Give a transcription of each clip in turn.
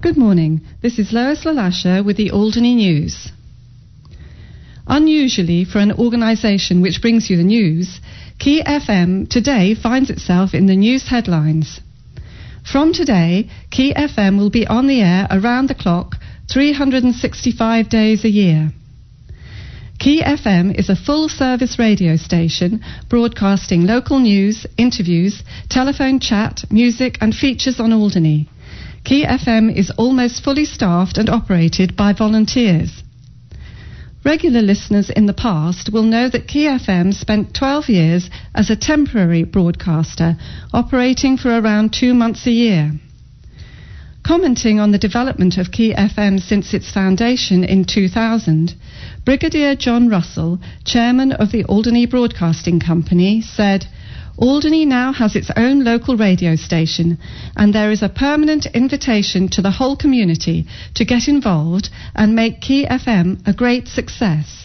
Good morning. This is Lois Lalasha with the Alderney News. Unusually for an organisation which brings you the news, Key FM today finds itself in the news headlines. From today, Key FM will be on the air around the clock, 365 days a year. Key FM is a full-service radio station broadcasting local news, interviews, telephone chat, music and features on Alderney. Key FM is almost fully staffed and operated by volunteers. Regular listeners in the past will know that Key FM spent 12 years as a temporary broadcaster, operating for around 2 months a year. Commenting on the development of Key FM since its foundation in 2000, Brigadier John Russell, chairman of the Alderney Broadcasting Company, said, "Alderney now has its own local radio station, and there is a permanent invitation to the whole community to get involved and make Key FM a great success."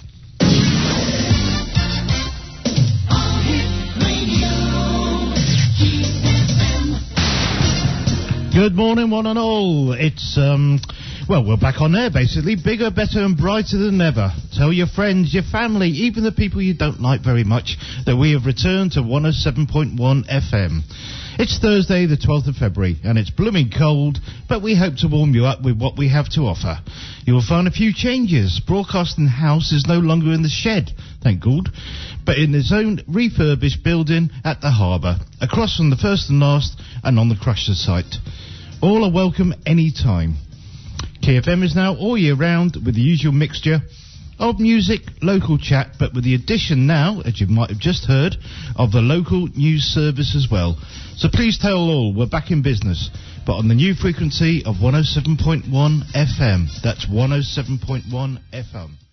Good morning, one and all. It's, we're back on air, basically. Bigger, better and brighter than ever. Tell your friends, your family, even the people you don't like very much, that we have returned to 107.1 FM. It's Thursday, the 12th of February, and it's blooming cold, but we hope to warm you up with what we have to offer. You will find a few changes. Broadcasting House is no longer in the shed, thank God, but in its own refurbished building at the harbour, across from the First and Last and on the Crusher site. All are welcome any time. KFM is now all year round with the usual mixture of music, local chat, but with the addition now, as you might have just heard, of the local news service as well. So please tell all we're back in business, but on the new frequency of 107.1 FM. That's 107.1 FM.